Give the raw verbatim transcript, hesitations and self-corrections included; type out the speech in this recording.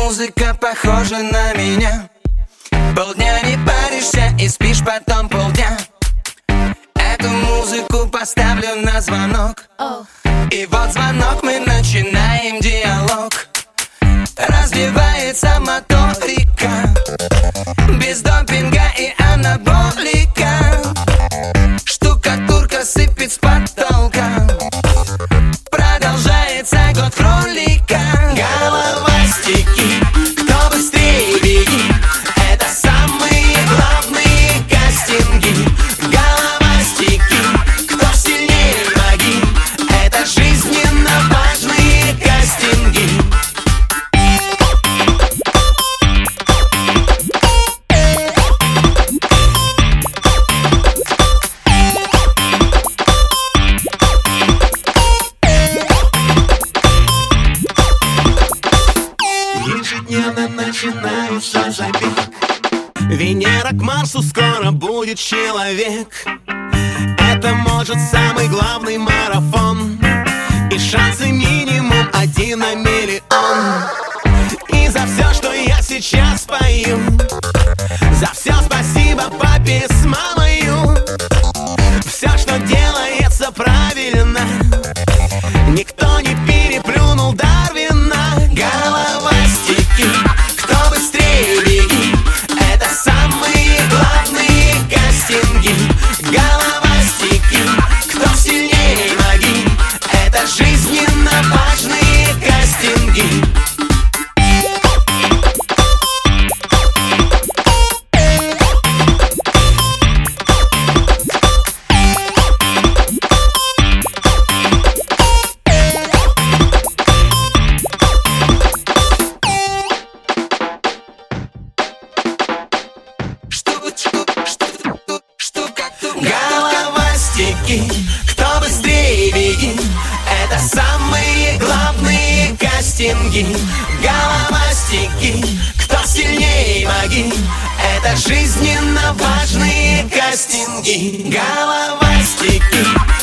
музыка похожа на меня. Полдня не паришься и спишь потом полдня. Эту музыку поставлю на звонок. И вот звонок, мы начинаем диалог. Развивается моторика, без допинга и анаболика. Штукатурка сыпет с потолка. Продолжается год кролика. Головастики, кто быстрее, беги. Это самые главные кастинги. Головастики, кто сильнее, маги. Это жизненно важные кастинги. Ежедневно начинается забег. Венера к Марсу, скоро будет человек. Это может самый главный марафон. И шансы минимум один на миллион. И за все, что я сейчас пою, за все спасибо папе с мамою. Все, что делается правильно, никто не переплюнул Дарвина. Головастики, кто быстрее, беги. Это самые главные кастинги. Головастики, кто сильнее, маги. Это жизненно важные кастинги. Головастики, кто быстрее, беги. Это самые главные кастинги. Головастики, кто сильнее, маги. Это жизненно важные кастинги. Головастики.